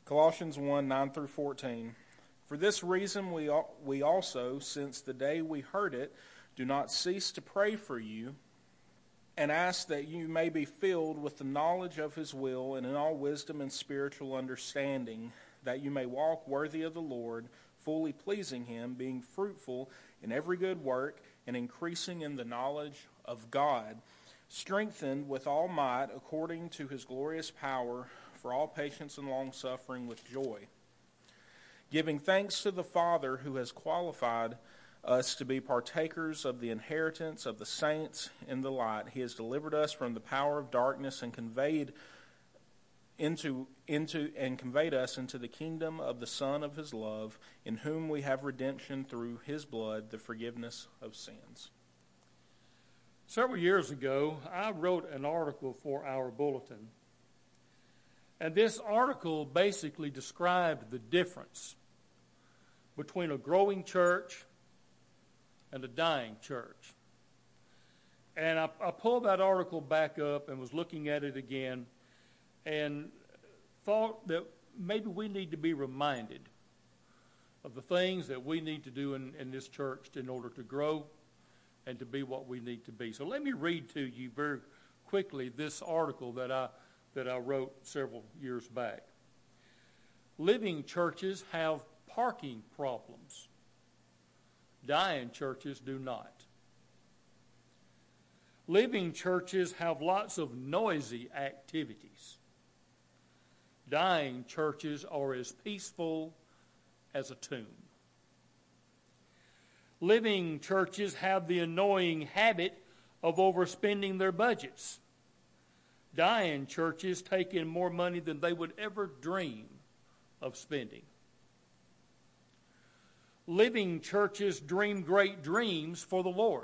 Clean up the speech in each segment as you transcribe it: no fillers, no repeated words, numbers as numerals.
Colossians 1, 9 through 14. For this reason we also, since the day we heard it, do not cease to pray for you and ask that you may be filled with the knowledge of his will and in all wisdom and spiritual understanding, that you may walk worthy of the Lord, fully pleasing him, being fruitful in every good work and increasing in the knowledge of God, strengthened with all might according to his glorious power, for all patience and long-suffering with joy, giving thanks to the Father who has qualified us to be partakers of the inheritance of the saints in the light. He has delivered us from the power of darkness and conveyed us into the kingdom of the Son of his love, in whom we have redemption through his blood, the forgiveness of sins. Several years ago, I wrote an article for our bulletin. And this article basically described the difference between a growing church and a dying church. And I pulled that article back up and was looking at it again and thought that maybe we need to be reminded of the things that we need to do in this church in order to grow and to be what we need to be. So let me read to you very quickly this article that I wrote several years back. Living churches have parking problems. Dying churches do not. Living churches have lots of noisy activities. Dying churches are as peaceful as a tomb. Living churches have the annoying habit of overspending their budgets. Dying churches take in more money than they would ever dream of spending. Living churches dream great dreams for the Lord.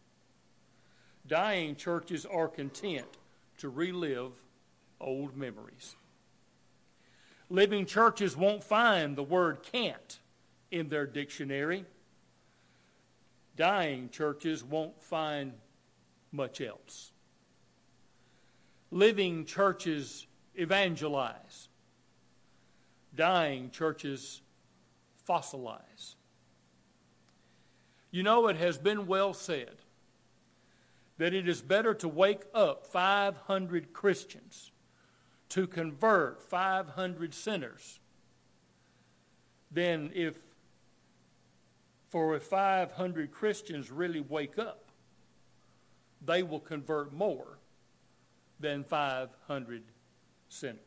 Dying churches are content to relive old memories. Living churches won't find the word can't in their dictionary. Dying churches won't find much else. Living churches evangelize. Dying churches fossilize. You know, it has been well said that it is better to wake up 500 Christians to convert 500 sinners than if 500 Christians really wake up, they will convert more than 500 sinners.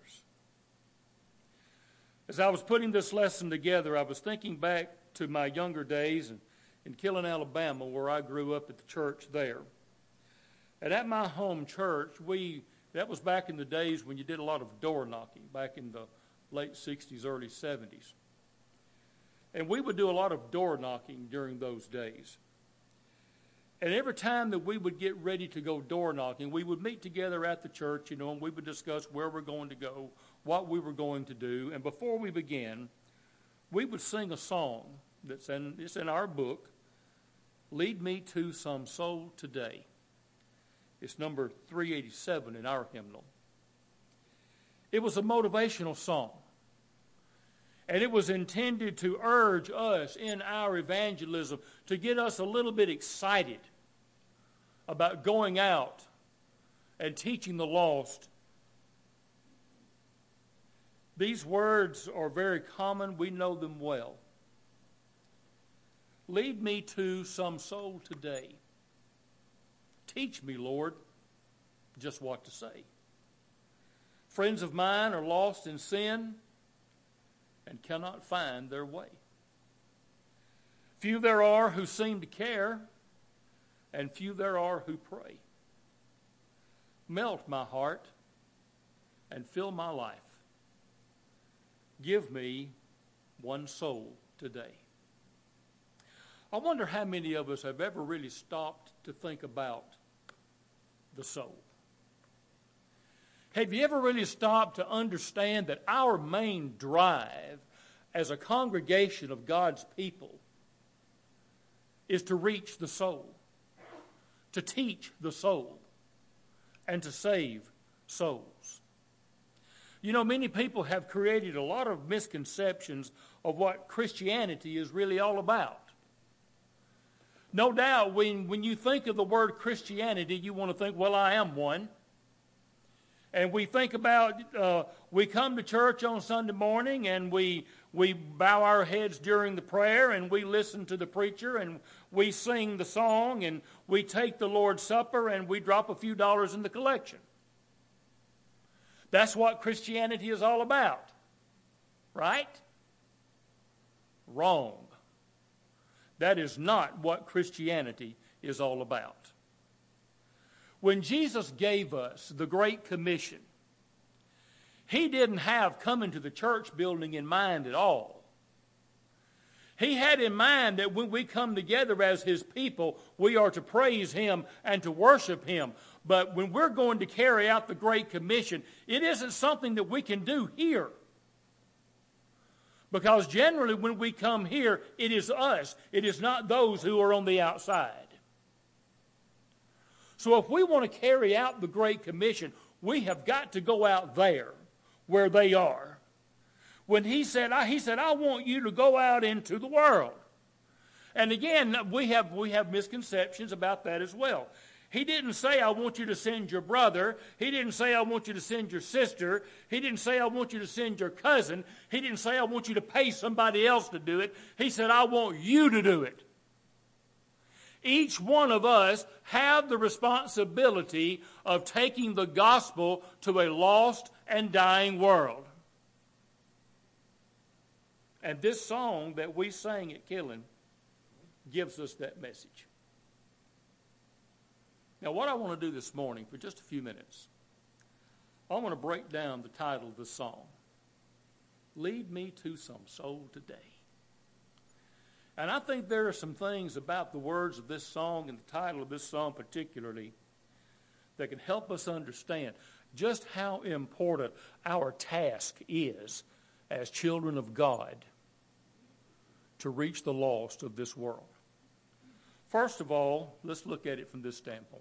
As I was putting this lesson together, I was thinking back to my younger days in Killen, Alabama, where I grew up at the church there. And at my home church, that was back in the days when you did a lot of door knocking, back in the late 60s, early 70s. And we would do a lot of door knocking during those days. And every time that we would get ready to go door knocking, we would meet together at the church, and we would discuss where we're going to go, what we were going to do. And before we began, we would sing a song it's in our book, Lead Me to Some Soul Today. It's number 387 in our hymnal. It was a motivational song. And it was intended to urge us in our evangelism to get us a little bit excited about going out and teaching the lost. These words are very common. We know them well. Lead me to some soul today. Teach me, Lord, just what to say. Friends of mine are lost in sin and cannot find their way. Few there are who seem to care, and few there are who pray. Melt my heart and fill my life. Give me one soul today. I wonder how many of us have ever really stopped to think about the soul. Have you ever really stopped to understand that our main drive as a congregation of God's people is to reach the soul, to teach the soul, and to save souls? You know, many people have created a lot of misconceptions of what Christianity is really all about. No doubt, when you think of the word Christianity, you want to think, well, I am one. And we think about, we come to church on Sunday morning and we bow our heads during the prayer and we listen to the preacher and we sing the song and we take the Lord's Supper and we drop a few dollars in the collection. That's what Christianity is all about, right? Wrong. That is not what Christianity is all about. When Jesus gave us the Great Commission, he didn't have coming to the church building in mind at all. He had in mind that when we come together as his people, we are to praise him and to worship him. But when we're going to carry out the Great Commission, it isn't something that we can do here. Because generally when we come here, it is us. It is not those who are on the outside. So if we want to carry out the Great Commission, we have got to go out there where they are. When he said, I want you to go out into the world. And again, we have misconceptions about that as well. He didn't say, I want you to send your brother. He didn't say, I want you to send your sister. He didn't say, I want you to send your cousin. He didn't say, I want you to pay somebody else to do it. He said, I want you to do it. Each one of us have the responsibility of taking the gospel to a lost and dying world. And this song that we sang at Killen gives us that message. Now, what I want to do this morning for just a few minutes, I want to break down the title of the song, Lead Me to Some Soul Today. And I think there are some things about the words of this song and the title of this song particularly that can help us understand just how important our task is as children of God to reach the lost of this world. First of all, let's look at it from this standpoint.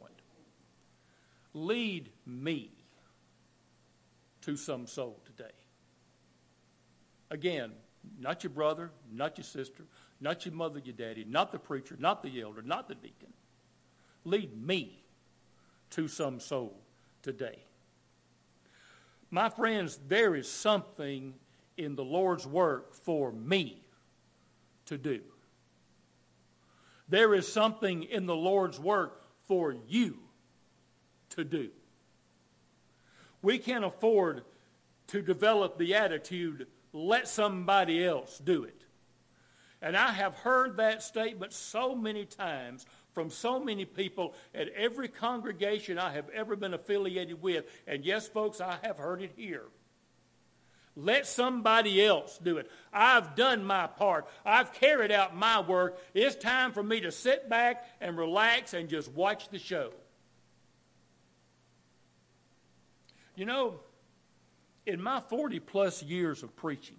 Lead me to some soul today. Again, not your brother, not your sister, not your mother, your daddy, not the preacher, not the elder, not the deacon. Lead me to some soul today. My friends, there is something in the Lord's work for me to do. There is something in the Lord's work for you to do. We can't afford to develop the attitude, let somebody else do it. And I have heard that statement so many times from so many people at every congregation I have ever been affiliated with. And yes, folks, I have heard it here. Let somebody else do it. I've done my part. I've carried out my work. It's time for me to sit back and relax and just watch the show. You know, in my 40-plus years of preaching,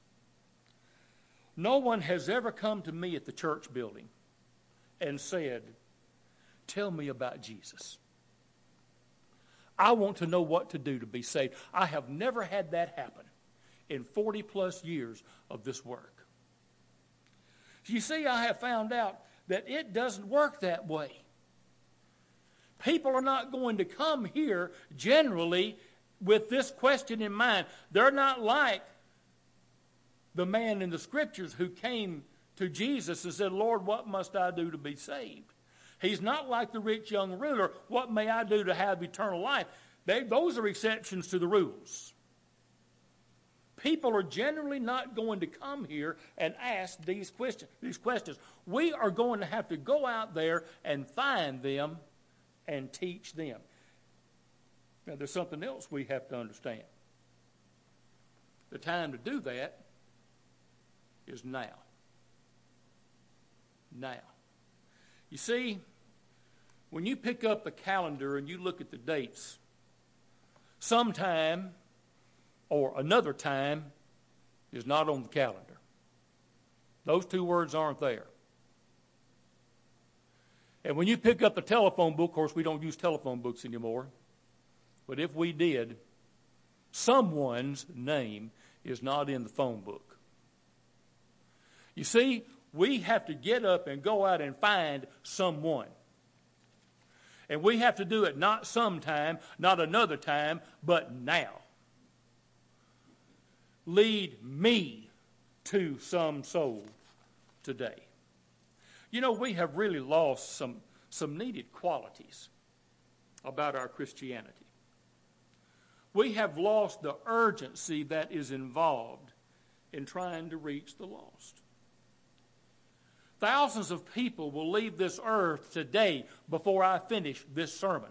no one has ever come to me at the church building and said, tell me about Jesus. I want to know what to do to be saved. I have never had that happen in 40-plus years of this work. You see, I have found out that it doesn't work that way. People are not going to come here generally with this question in mind. They're not like the man in the Scriptures who came to Jesus and said, Lord, what must I do to be saved? He's not like the rich young ruler, what may I do to have eternal life? Those are exceptions to the rules. People are generally not going to come here and ask these questions. We are going to have to go out there and find them and teach them. Now, there's something else we have to understand. The time to do that is now. Now. You see, when you pick up the calendar and you look at the dates, sometime or another time is not on the calendar. Those two words aren't there. And when you pick up the telephone book, of course we don't use telephone books anymore, but if we did, someone's name is not in the phone book. You see, we have to get up and go out and find someone. And we have to do it not sometime, not another time, but now. Lead me to some soul today. You know, we have really lost some needed qualities about our Christianity. We have lost the urgency that is involved in trying to reach the lost. Thousands of people will leave this earth today before I finish this sermon.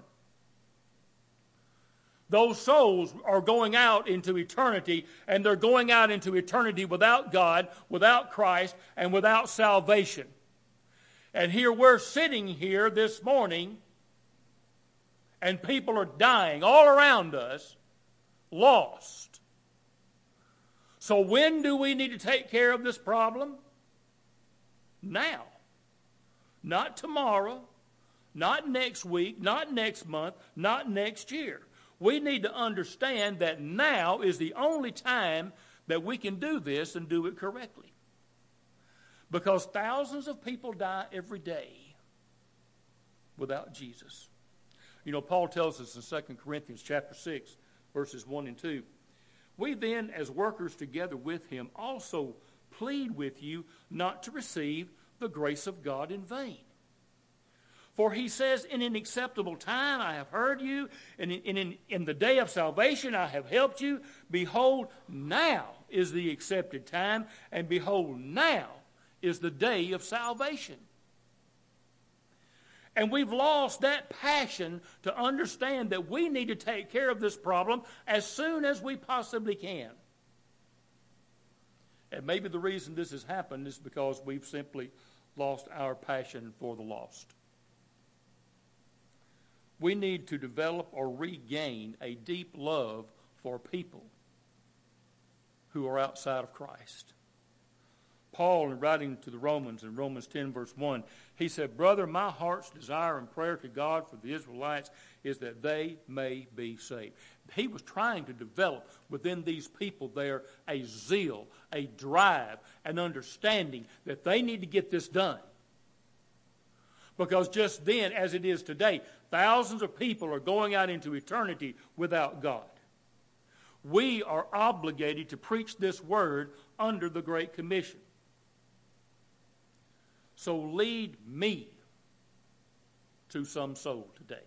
Those souls are going out into eternity, and they're going out into eternity without God, without Christ, and without salvation. And here we're sitting here this morning, and people are dying all around us, lost. So when do we need to take care of this problem? Now. Not tomorrow, not next week, not next month, not next year. We need to understand that now is the only time that we can do this and do it correctly. Because thousands of people die every day without Jesus. You know, Paul tells us in 2 Corinthians chapter 6, verses 1 and 2, we then, as workers together with him, also plead with you not to receive the grace of God in vain. For he says, in an acceptable time I have heard you, and in the day of salvation I have helped you. Behold, now is the accepted time, and behold, now is the day of salvation. And we've lost that passion to understand that we need to take care of this problem as soon as we possibly can. And maybe the reason this has happened is because we've simply lost our passion for the lost. We need to develop or regain a deep love for people who are outside of Christ. Paul, in writing to the Romans, in Romans 10, verse 1, he said, "Brother, my heart's desire and prayer to God for the Israelites is that they may be saved." He was trying to develop within these people there a zeal, a drive, an understanding that they need to get this done. Because just then, as it is today, thousands of people are going out into eternity without God. We are obligated to preach this word under the Great Commission. So lead me to some soul today.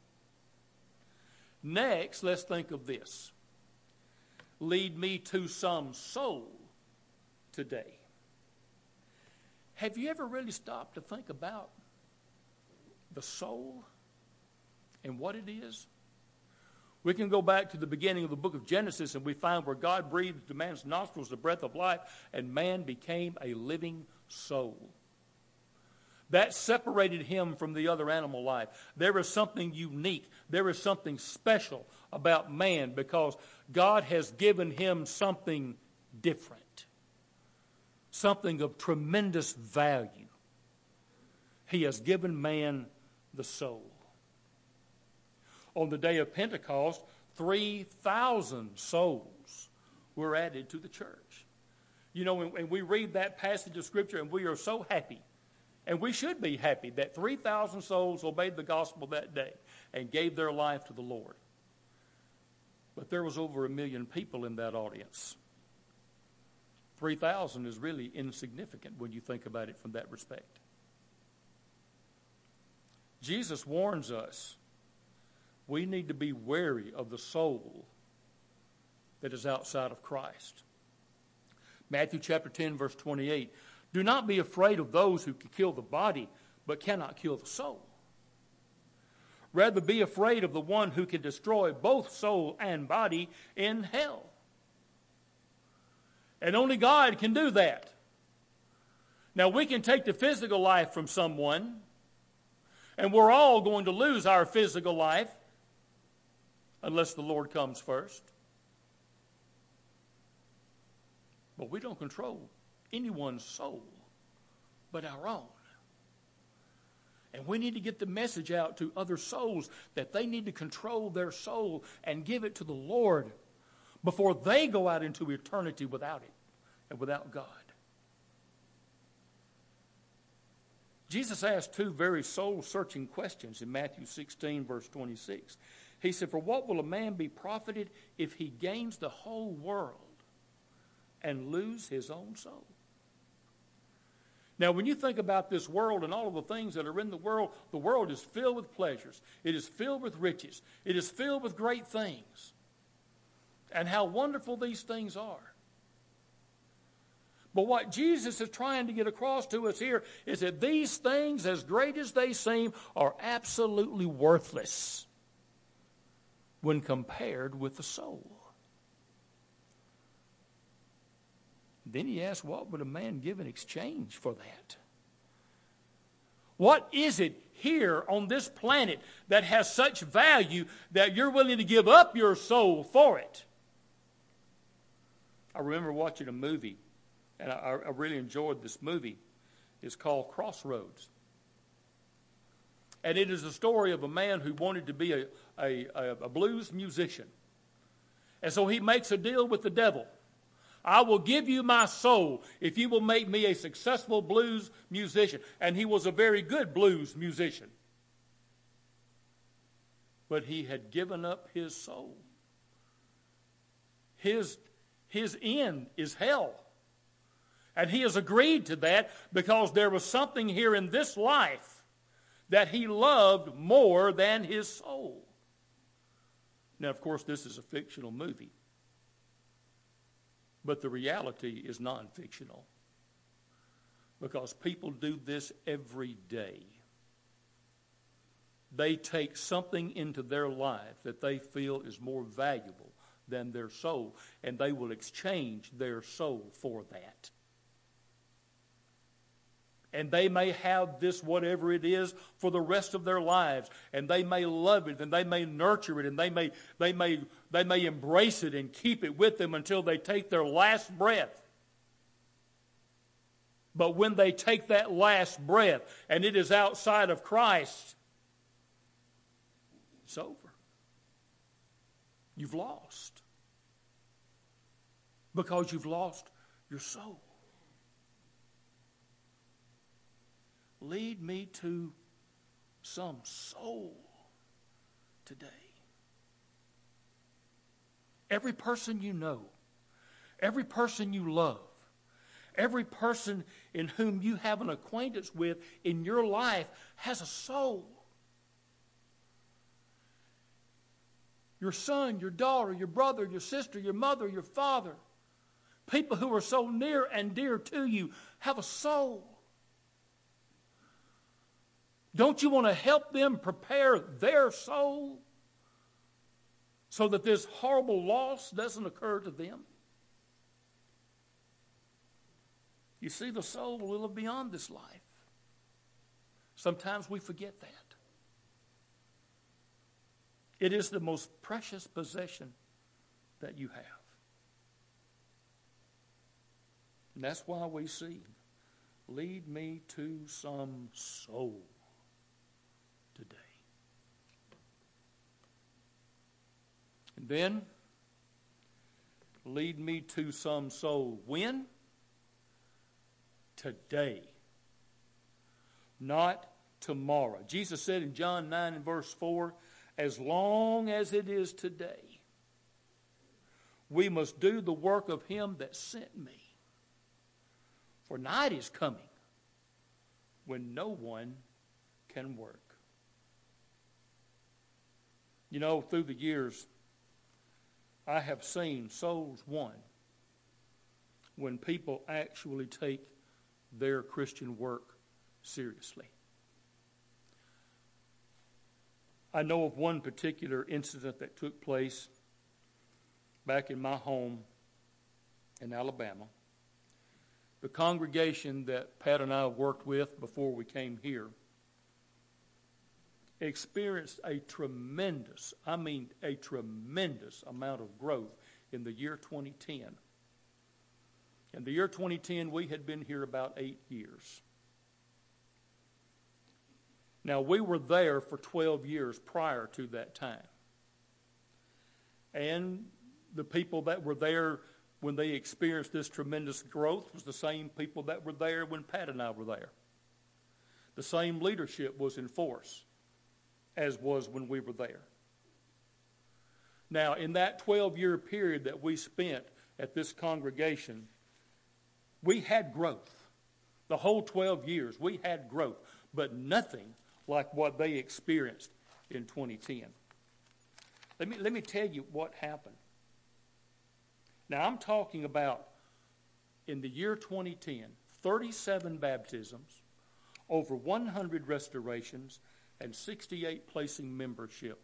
Next, let's think of this. Lead me to some soul today. Have you ever really stopped to think about the soul and what it is? We can go back to the beginning of the book of Genesis, and we find where God breathed into man's nostrils the breath of life, and man became a living soul. That separated him from the other animal life. There is something unique. There is something special about man because God has given him something different, something of tremendous value. He has given man the soul. On the day of Pentecost, 3,000 souls were added to the church. You know, and we read that passage of Scripture, and we are so happy. And we should be happy that 3,000 souls obeyed the gospel that day and gave their life to the Lord. But there was over 1 million people in that audience. 3,000 is really insignificant when you think about it from that respect. Jesus warns us we need to be wary of the soul that is outside of Christ. Matthew chapter 10, verse 28. Do not be afraid of those who can kill the body, but cannot kill the soul. Rather be afraid of the one who can destroy both soul and body in hell. And only God can do that. Now we can take the physical life from someone, and we're all going to lose our physical life unless the Lord comes first. But we don't control anyone's soul but our own. And we need to get the message out to other souls that they need to control their soul and give it to the Lord. before they go out into eternity without it and without God. Jesus asked two very soul-searching questions in Matthew 16, verse 26. He said, "For what will a man be profited if he gains the whole world and lose his own soul?" Now, when you think about this world and all of the things that are in the world is filled with pleasures. It is filled with riches. It is filled with great things. And how wonderful these things are. But what Jesus is trying to get across to us here is that these things, as great as they seem, are absolutely worthless when compared with the soul. Then he asks, what would a man give in exchange for that? What is it here on this planet that has such value that you're willing to give up your soul for it? I remember watching a movie, and I really enjoyed this movie. It's called Crossroads. And it is the story of a man who wanted to be a blues musician. And so he makes a deal with the devil. I will give you my soul if you will make me a successful blues musician. And he was a very good blues musician. But he had given up his soul. His end is hell. And he has agreed to that because there was something here in this life that he loved more than his soul. Now, of course, this is a fictional movie. But the reality is non-fictional. Because people do this every day. They take something into their life that they feel is more valuable than their soul. And they will exchange their soul for that. And they may have this, whatever it is, for the rest of their lives. And they may love it, and they may nurture it, and they may embrace it and keep it with them until they take their last breath. But when they take that last breath, and it is outside of Christ, it's over. You've lost. Because you've lost your soul. Lead me to some soul today. Every person you know, every person you love, every person in whom you have an acquaintance with in your life has a soul. Your son, your daughter, your brother, your sister, your mother, your father, people who are so near and dear to you have a soul. Don't you want to help them prepare their soul so that this horrible loss doesn't occur to them? You see, the soul will live beyond this life. Sometimes we forget that. It is the most precious possession that you have. And that's why we sing, lead me to some soul today. And then, lead me to some soul. When? Today. Not tomorrow. Jesus said in John 9 and verse 4, as long as it is today, we must do the work of him that sent me. For night is coming when no one can work. You know, through the years, I have seen souls won when people actually take their Christian work seriously. I know of one particular incident that took place back in my home in Alabama. The congregation that Pat and I worked with before we came here experienced a tremendous amount of growth in the year 2010. In the year 2010, we had been here about 8 years. Now, we were there for 12 years prior to that time. And the people that were there when they experienced this tremendous growth was the same people that were there when Pat and I were there. The same leadership was in force as was when we were there. Now, in that 12-year period that we spent at this congregation, we had growth. The whole 12 years, we had growth, but nothing like what they experienced in 2010. Let me tell you what happened. Now, I'm talking about in the year 2010, 37 baptisms, over 100 restorations, and 68 placing membership.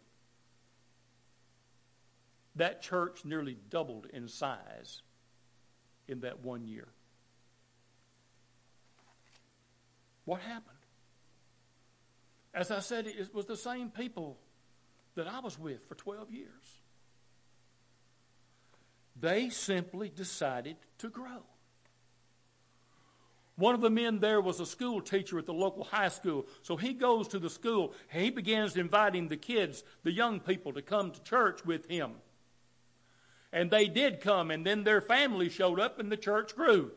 That church nearly doubled in size in that 1 year. What happened? As I said, it was the same people that I was with for 12 years. They simply decided to grow. One of the men there was a school teacher at the local high school. So he goes to the school and he begins inviting the kids, the young people, to come to church with him. And they did come, and then their family showed up and the church grew.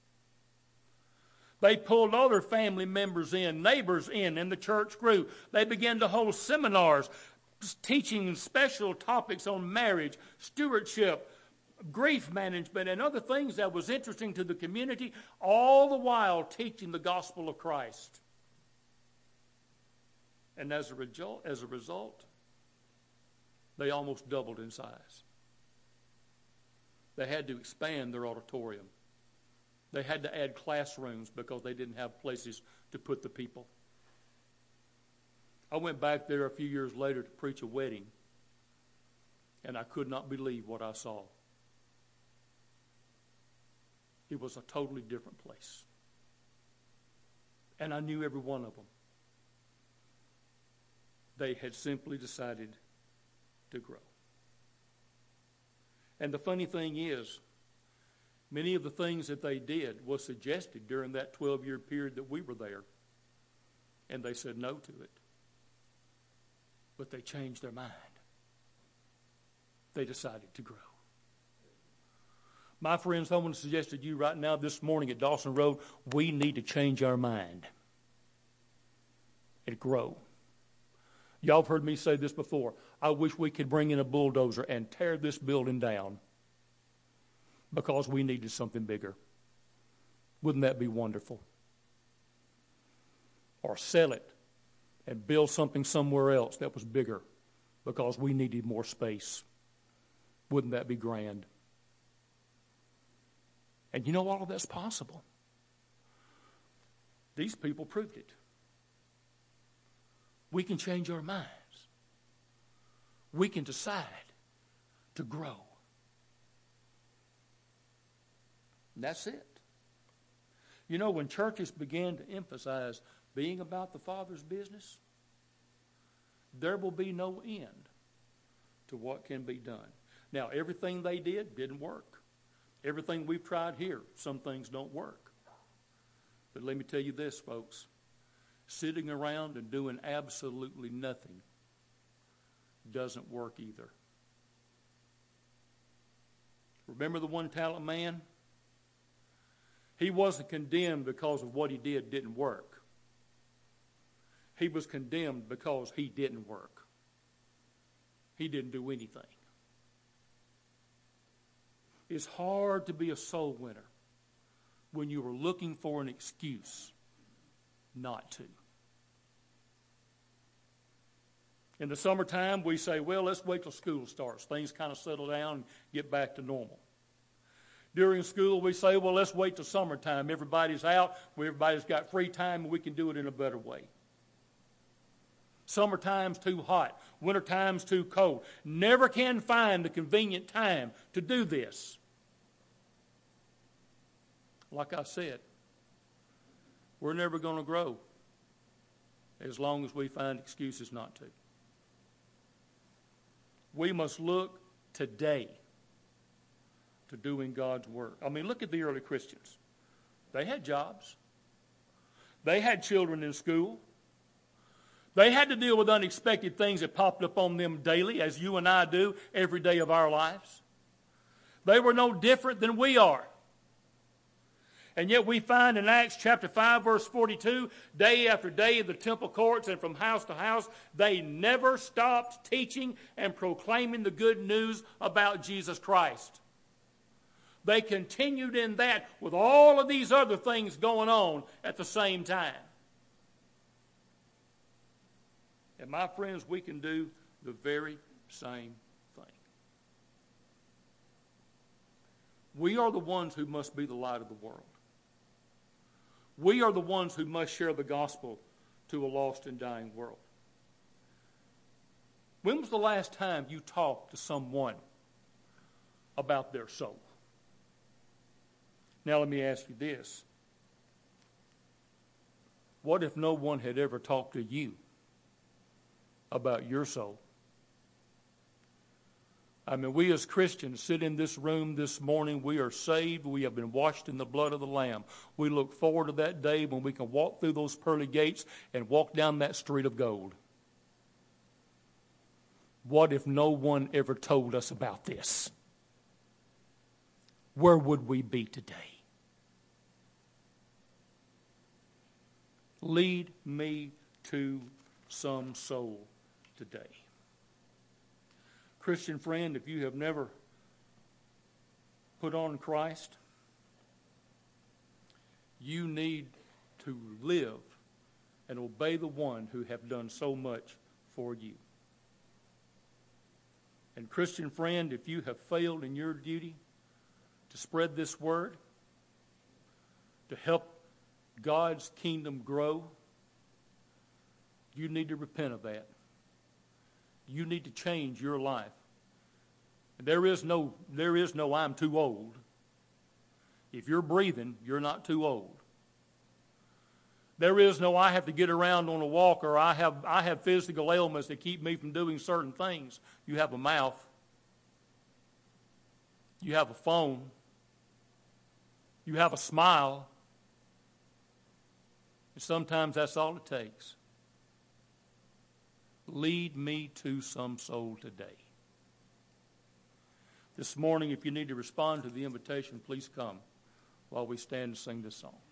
They pulled other family members in, neighbors in, and the church grew. They began to hold seminars, teaching special topics on marriage, stewardship, grief management, and other things that was interesting to the community, all the while teaching the gospel of Christ. And as a result, they almost doubled in size. They had to expand their auditorium. They had to add classrooms because they didn't have places to put the people. I went back there a few years later to preach a wedding, and I could not believe what I saw. It was a totally different place. And I knew every one of them. They had simply decided to grow. And the funny thing is, many of the things that they did was suggested during that 12-year period that we were there. And they said no to it. But they changed their mind. They decided to grow. My friends, I want to suggest to you right now this morning at Dawson Road, we need to change our mind and grow. Y'all have heard me say this before. I wish we could bring in a bulldozer and tear this building down because we needed something bigger. Wouldn't that be wonderful? Or sell it and build something somewhere else that was bigger because we needed more space. Wouldn't that be grand? And you know, all of that's possible. These people proved it. We can change our minds. We can decide to grow. And that's it. You know, when churches began to emphasize being about the Father's business, there will be no end to what can be done. Now, everything they did didn't work. Everything we've tried here, some things don't work. But let me tell you this, folks. Sitting around and doing absolutely nothing doesn't work either. Remember the one-talent man? He wasn't condemned because of what he didn't work. He was condemned because he didn't work. He didn't do anything. It's hard to be a soul winner when you are looking for an excuse not to. In the summertime, we say, well, let's wait till school starts. Things kind of settle down and get back to normal. During school, we say, well, let's wait till summertime. Everybody's out. Everybody's got free time, and we can do it in a better way. Summertime's too hot. Wintertime's too cold. Never can find the convenient time to do this. Like I said, we're never going to grow as long as we find excuses not to. We must look today to doing God's work. I mean, look at the early Christians. They had jobs. They had children in school. They had to deal with unexpected things that popped up on them daily, as you and I do every day of our lives. They were no different than we are. And yet we find in Acts chapter 5, verse 42, day after day in the temple courts and from house to house, they never stopped teaching and proclaiming the good news about Jesus Christ. They continued in that with all of these other things going on at the same time. And my friends, we can do the very same thing. We are the ones who must be the light of the world. We are the ones who must share the gospel to a lost and dying world. When was the last time you talked to someone about their soul? Now let me ask you this. What if no one had ever talked to you about your soul? I mean, we as Christians sit in this room this morning. We are saved. We have been washed in the blood of the Lamb. We look forward to that day when we can walk through those pearly gates and walk down that street of gold. What if no one ever told us about this? Where would we be today? Lead me to some soul today. Christian friend, if you have never put on Christ, you need to live and obey the one who have done so much for you. And Christian friend, if you have failed in your duty to spread this word, to help God's kingdom grow, you need to repent of that. You need to change your life. There is no I'm too old. If you're breathing, you're not too old. There is no I have to get around on a walker. I have physical ailments that keep me from doing certain things. You have a mouth. You have a phone. You have a smile. And sometimes that's all it takes. Lead me to some soul today. This morning, if you need to respond to the invitation, please come while we stand and sing this song.